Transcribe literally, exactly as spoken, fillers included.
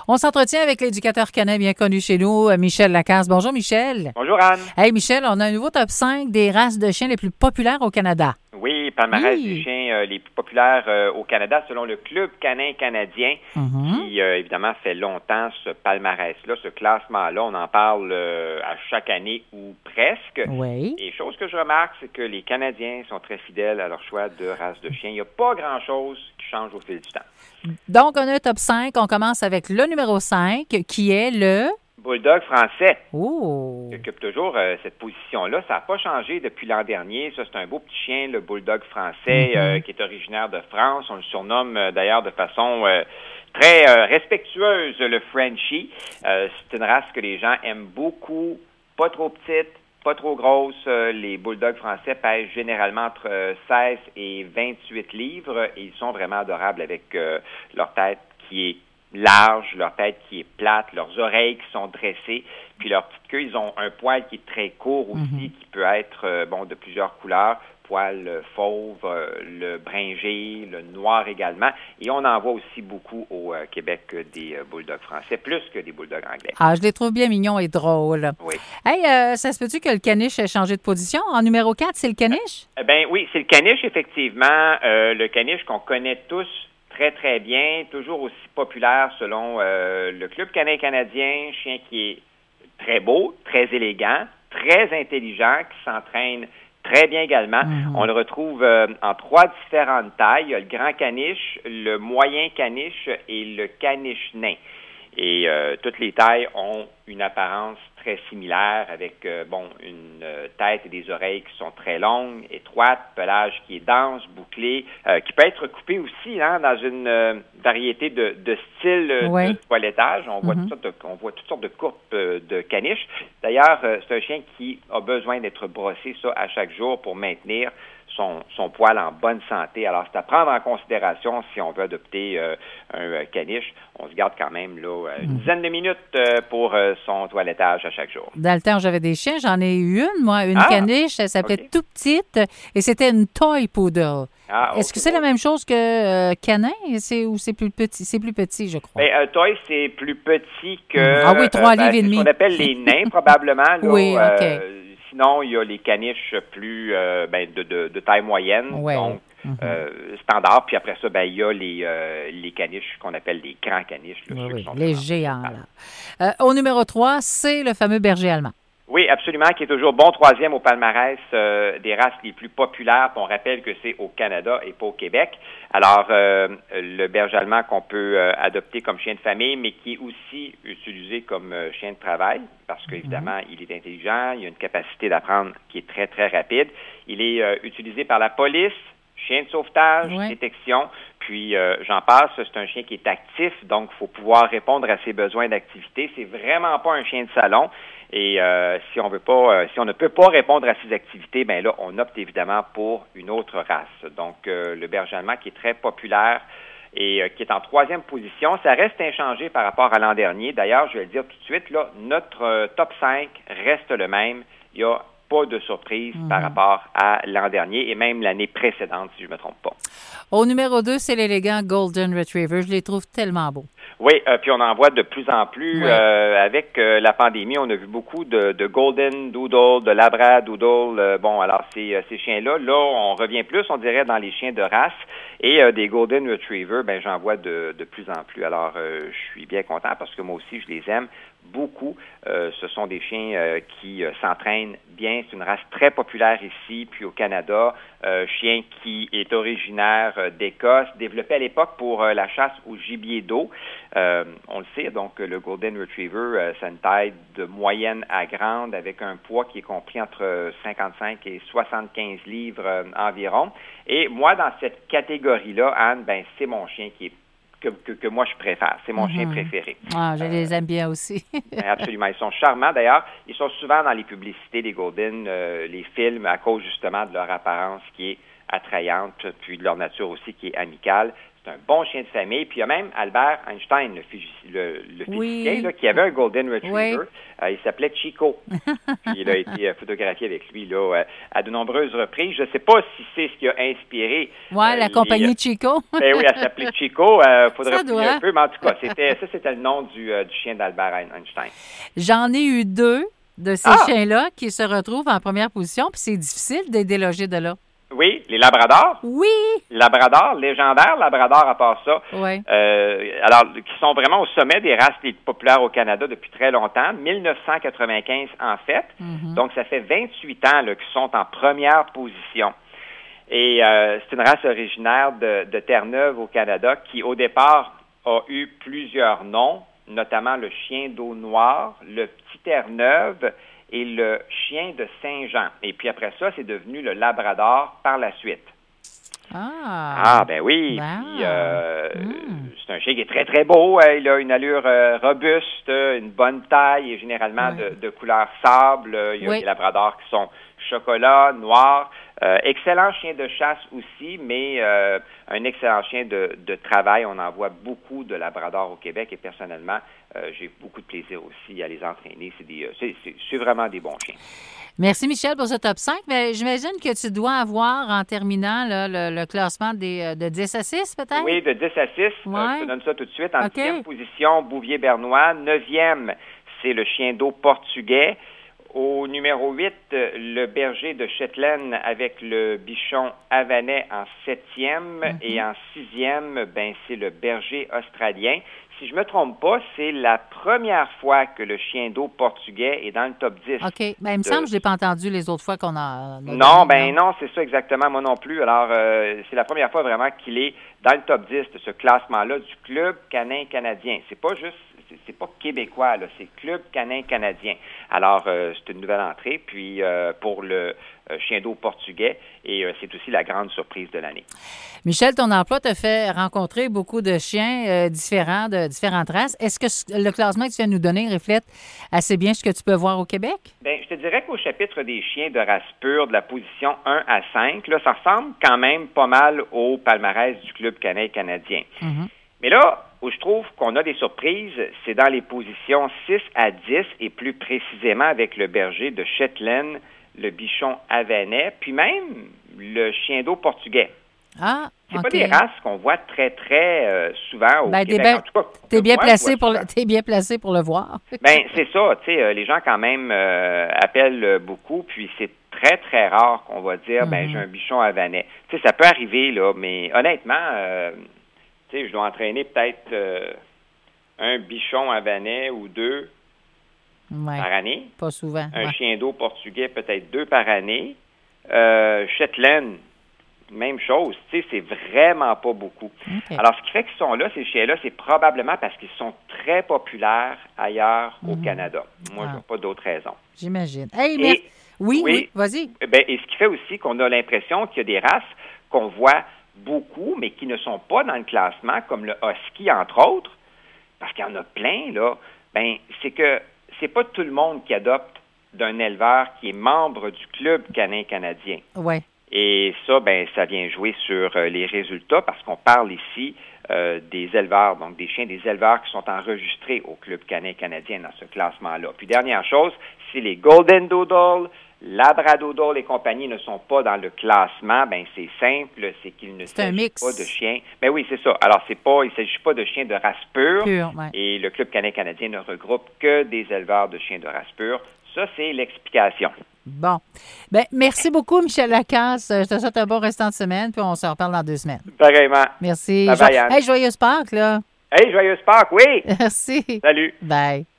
On s'entretient avec l'éducateur canin bien connu chez nous, Michel Lacasse. Bonjour, Michel. Bonjour, Anne. Hey, Michel, on a un nouveau top cinq des races de chiens les plus populaires au Canada. Oui, palmarès oui. des chiens euh, les plus populaires euh, au Canada selon le Club canin canadien, Mm-hmm. qui, euh, évidemment, fait longtemps ce palmarès-là, ce classement-là. On en parle euh, à chaque année ou presque. Oui. Et chose que je remarque, c'est que les Canadiens sont très fidèles à leur choix de race de chien. Il n'y a pas grand-chose qui change au fil du temps. Donc, on a un top cinq. On commence avec le numéro cinq, qui est le... Bulldog français. Oh! Qui occupe toujours euh, cette position-là. Ça n'a pas changé depuis l'an dernier. Ça, c'est un beau petit chien, le Bulldog français, Mm-hmm. euh, qui est originaire de France. On le surnomme euh, d'ailleurs de façon euh, très euh, respectueuse, le Frenchie. Euh, c'est une race que les gens aiment beaucoup, pas trop petite, pas trop grosse. Euh, les Bulldogs français pèsent généralement entre euh, seize et vingt-huit livres et ils sont vraiment adorables avec euh, leur tête qui est large, leur tête qui est plate, leurs oreilles qui sont dressées, puis leur petite queue, ils ont un poil qui est très court aussi, Mm-hmm. qui peut être euh, bon de plusieurs couleurs, poil fauve, euh, le bringé, le noir également, et on en voit aussi beaucoup au euh, Québec euh, des euh, bulldogs français, plus que des bulldogs anglais. Ah, je les trouve bien mignons et drôles. Oui. Hey, euh, ça se peut-tu que le caniche ait changé de position? En numéro quatre, c'est le caniche? Eh bien oui, c'est le caniche, effectivement, euh, le caniche qu'on connaît tous très, très bien, toujours aussi populaire selon euh, le Club canin canadien, chien qui est très beau, très élégant, très intelligent, qui s'entraîne très bien également. Mm-hmm. On le retrouve euh, en trois différentes tailles. Il y a le grand caniche, le moyen caniche et le caniche nain. Et euh, toutes les tailles ont une apparence très similaire avec, euh, bon, une euh, tête et des oreilles qui sont très longues, étroites, pelage qui est dense, bouclé, euh, qui peut être coupé aussi hein, dans une euh, variété de, de styles euh, ouais. de toilettage. On voit, Mm-hmm. toutes sortes de, on voit toutes sortes de coupes euh, de caniches. D'ailleurs, euh, c'est un chien qui a besoin d'être brossé ça à chaque jour pour maintenir Son, son poil en bonne santé. Alors, c'est à prendre en considération si on veut adopter euh, un euh, caniche. On se garde quand même là, une Mm. dizaine de minutes euh, pour euh, son toilettage à chaque jour. Dans le temps où j'avais des chiens, j'en ai eu une, moi, une Ah, caniche. Elle s'appelait okay. Tout Petite et c'était une toy poodle. Ah, Est-ce okay. que c'est la même chose que euh, canin c'est, ou c'est plus petit? C'est plus petit, je crois. Ben, un toy, c'est plus petit que... Ah oui, trois euh, ben, livres et c'est demi. ce qu'on appelle les nains, probablement. Là, oui, OK. Euh, Sinon, il y a les caniches plus euh, ben, de, de, de taille moyenne, ouais. donc mm-hmm. euh, standard. Puis après ça, ben, il y a les, euh, les caniches qu'on appelle les grands caniches. Là, oui, ceux oui. qui sont Les géants. Là. Euh, au numéro trois, c'est le fameux berger allemand. Oui, absolument, qui est toujours bon troisième au palmarès euh, des races les plus populaires. On rappelle que c'est au Canada et pas au Québec. Alors, euh, le berger allemand qu'on peut euh, adopter comme chien de famille, mais qui est aussi utilisé comme euh, chien de travail, parce qu'évidemment, mm-hmm. il est intelligent, il a une capacité d'apprendre qui est très, très rapide. Il est euh, utilisé par la police, chien de sauvetage, ouais. détection, puis euh, j'en passe, c'est un chien qui est actif, donc il faut pouvoir répondre à ses besoins d'activité. C'est vraiment pas un chien de salon. Et euh, si on veut pas, euh, si on ne peut pas répondre à ces activités, ben là, on opte évidemment pour une autre race. Donc, euh, le berger allemand qui est très populaire et euh, qui est en troisième position, ça reste inchangé par rapport à l'an dernier. D'ailleurs, je vais le dire tout de suite, là, notre euh, top cinq reste le même. Il y a pas de surprise mm-hmm. par rapport à l'an dernier et même l'année précédente, si je ne me trompe pas. Au numéro deux, c'est l'élégant Golden Retriever. Je les trouve tellement beaux. Oui, euh, puis on en voit de plus en plus. Ouais. Euh, avec euh, la pandémie, on a vu beaucoup de, de Golden Doodle, de Labradoodle. Euh, bon, alors ces, euh, ces chiens-là, là, on revient plus, on dirait, dans les chiens de race. Et euh, des Golden Retriever, ben j'en vois de, de plus en plus. Alors, euh, je suis bien content parce que moi aussi, je les aime beaucoup. Euh, ce sont des chiens euh, qui euh, s'entraînent bien. C'est une race très populaire ici, puis au Canada. Euh, chien qui est originaire euh, d'Écosse, développé à l'époque pour euh, la chasse au gibier d'eau. Euh, on le sait, donc le Golden Retriever, euh, c'est une taille de moyenne à grande avec un poids qui est compris entre cinquante-cinq et soixante-quinze livres euh, environ. Et moi, dans cette catégorie-là, Anne, ben c'est mon chien qui est Que, que, que moi, je préfère. C'est mon mm-hmm. chien préféré. Ah, je euh, les aime bien aussi. Absolument. Ils sont charmants. D'ailleurs, ils sont souvent dans les publicités des Golden, euh, les films, à cause justement de leur apparence qui est attrayante, puis de leur nature aussi qui est amicale. C'est c'est un bon chien de famille. Puis il y a même Albert Einstein, le, phys- le, le Oui. physicien, là, qui avait un Golden Retriever. Oui. Euh, il s'appelait Chico. Puis il a été euh, photographié avec lui là, euh, à de nombreuses reprises. Je ne sais pas si c'est ce qui a inspiré. Ouais, euh, la les- compagnie Chico. Ben oui, elle s'appelait Chico. Il euh, faudrait Ça fouiller doit. un peu, mais en tout cas, c'était, ça, c'était le nom du, euh, du chien d'Albert Einstein. J'en ai eu deux de ces Ah! chiens-là qui se retrouvent en première position, puis c'est difficile d'être délogé de là. Oui, les Labradors. Oui! Labrador, légendaire Labrador à part ça. Oui. Euh, alors, qui sont vraiment au sommet des races les plus populaires au Canada depuis très longtemps, mille neuf cent quatre-vingt-quinze en fait. Mhm. Donc, ça fait vingt-huit ans là, qu'ils sont en première position. Et euh, c'est une race originaire de, de Terre-Neuve au Canada qui, au départ, a eu plusieurs noms, notamment le chien d'eau noire, le petit Terre-Neuve et le chien de Saint-Jean. Et puis après ça, c'est devenu le Labrador par la suite. Ah! Ah, ben oui. Wow. Puis, euh, Mm. c'est un chien qui est très, très beau. Euh, Il a une allure euh, robuste, une bonne taille et généralement Ouais. de, de couleur sable. Euh, Il y a Oui. des labradors qui sont chocolat, noir. Euh, excellent chien de chasse aussi, mais euh, un excellent chien de, de travail. On en voit beaucoup de labradors au Québec et personnellement, euh, j'ai beaucoup de plaisir aussi à les entraîner. C'est, des, euh, c'est, c'est, c'est vraiment des bons chiens. Merci, Michel, pour ce top cinq. Mais j'imagine que tu dois avoir, en terminant, là, le, le classement des, euh, de dix à six, peut-être? Oui, de dix à six. Ouais. Euh, je te donne ça tout de suite. En OK. dixième position, Bouvier-Bernois. Neuvième, c'est le chien d'eau portugais. Au numéro huit, euh, le berger de Shetland avec le bichon havanais en septième. Mhm. Et en sixième, ben, c'est le berger australien. Si je me trompe pas, c'est la première fois que le chien d'eau portugais est dans le top dix. OK. Ben, il me de- semble que je l'ai pas entendu les autres fois qu'on a... a Non, donné, ben non, c'est ça exactement, moi non plus. Alors, euh, c'est la première fois vraiment qu'il est dans le top dix de ce classement-là du Club canin canadien. C'est pas juste, c'est, c'est pas québécois, là, c'est Club canin canadien. Alors, euh, c'est une nouvelle entrée, puis euh, pour le euh, chien d'eau portugais, et euh, c'est aussi la grande surprise de l'année. Michel, ton emploi te fait rencontrer beaucoup de chiens euh, différents, de différentes races. Est-ce que c- le classement que tu viens de nous donner reflète assez bien ce que tu peux voir au Québec? Bien, je te dirais qu'au chapitre des chiens de race pure, de la position un à cinq, là, ça ressemble quand même pas mal au palmarès du Club canin canadien. Mhm. Mais là, où je trouve qu'on a des surprises, c'est dans les positions six à dix, et plus précisément avec le berger de Shetland, le bichon havanais, puis même le chien d'eau portugais. Ah, C'est OK. pas des races qu'on voit très, très euh, souvent au Ben, t'es Québec. bien- En tout cas, T'es que bien, moi, je placé vois pour le, souvent. t'es bien placé pour le voir. Ben, c'est ça, tu sais, euh, les gens quand même euh, appellent euh, beaucoup, puis c'est très, très rare qu'on va dire, ben, Mhm. j'ai un bichon havanais. Tu sais, ça peut arriver, là, mais honnêtement, euh, tu sais, je dois entraîner peut-être euh, un bichon havanais ou deux Ouais, par année. pas souvent. Un Ouais. chien d'eau portugais, peut-être deux par année. Euh, Shetland, même chose. Tu sais, c'est vraiment pas beaucoup. OK. Alors, ce qui fait qu'ils sont là, ces chiens-là, c'est probablement parce qu'ils sont très populaires ailleurs au Mhm. Canada. Moi, Ah. je vois pas d'autres raisons. J'imagine. Hey, Et- merci. Oui, oui, oui. vas-y. Ben, et ce qui fait aussi qu'on a l'impression qu'il y a des races qu'on voit beaucoup, mais qui ne sont pas dans le classement, comme le husky, entre autres, parce qu'il y en a plein, là. Ben, c'est que c'est pas tout le monde qui adopte d'un éleveur qui est membre du Club canin canadien. Ouais. Et ça, ben, ça vient jouer sur euh, les résultats parce qu'on parle ici euh, des éleveurs, donc des chiens des éleveurs qui sont enregistrés au Club canin canadien dans ce classement-là. Puis dernière chose, si les Golden Doodle, Labradoodle et compagnie ne sont pas dans le classement, ben c'est simple, c'est qu'il ne C'est un s'agit mix. pas de chiens. Ben oui, c'est ça. Alors c'est pas, il s'agit pas de chiens de race pure. Pur, ouais. Et le Club canin canadien ne regroupe que des éleveurs de chiens de race pure. Ça, c'est l'explication. Bon. Ben, merci beaucoup, Michel Lacasse. Je te souhaite un bon restant de semaine, puis on se reparle dans deux semaines. Pareillement. Merci. Bye bye, Jo- Anne. Hey, joyeuse Pâques, là. Hey, joyeuse Pâques, oui! Merci. Salut! Bye.